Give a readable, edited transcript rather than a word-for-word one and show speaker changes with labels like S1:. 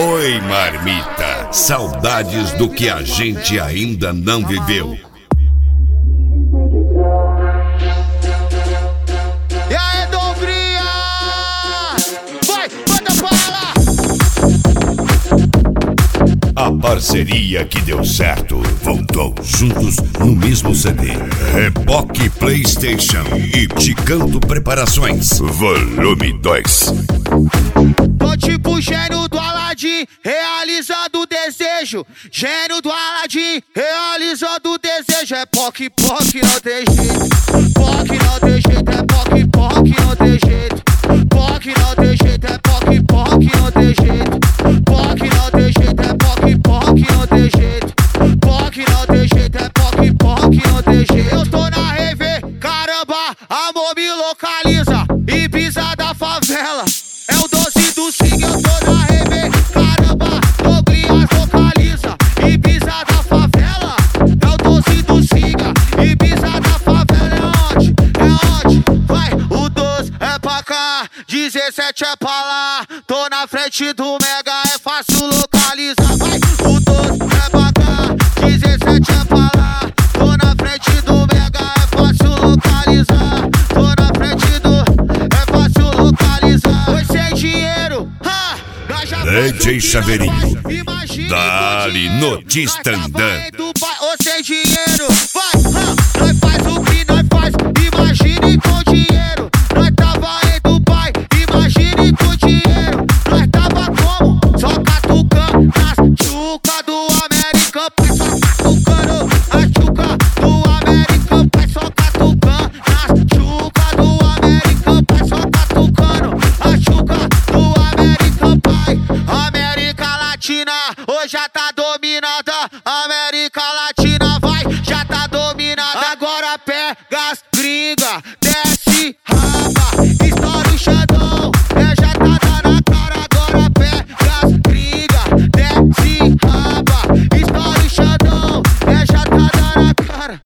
S1: Oi, Marmita, saudades do que a gente ainda não viveu.
S2: E aí, Dombrinha? Vai, manda bala!
S1: A parceria que deu certo voltou juntos no mesmo CD. Reboque PlayStation e Te Canto Preparações, volume 2.
S2: Tô tipo gênio do Aladim, realizando o desejo. Gênio do Aladim, realizando o desejo. É POC, POC, não tem jeito. POC não tem jeito, é POC, POC, não tem jeito. POC não tem jeito, é POC, POC, não tem jeito. POC não tem jeito, é POC, POC, não tem jeito. POC não tem jeito, é POC, POC, não tem jeito. Eu tô na rave, caramba, amor me localiza. Ibiza da favela, é o 12 do SIG, eu tô na rave, caramba, Douglas localiza. Ibiza da favela, é o 12 do SIG. Ibiza da favela é onde? É onde? Vai, o 12 é pra cá, 17 é pra lá. Tô na frente do Mega, é fácil localizar. Vai, o 12 é pra cá, 17 é pra lá. Tô na frente do Mega, é fácil localizar. Tô na frente do, é fácil localizar. Foi sem dinheiro, ha!
S1: DJ Chaveirinho, dali no Tistandã.
S2: Ou sem dinheiro, vai, ha! Nós faz o que nós faz, imagine com dinheiro. Nós tava em Dubai, imagine com dinheiro. Nós tava como? Só catucando nas chucas do American Pie.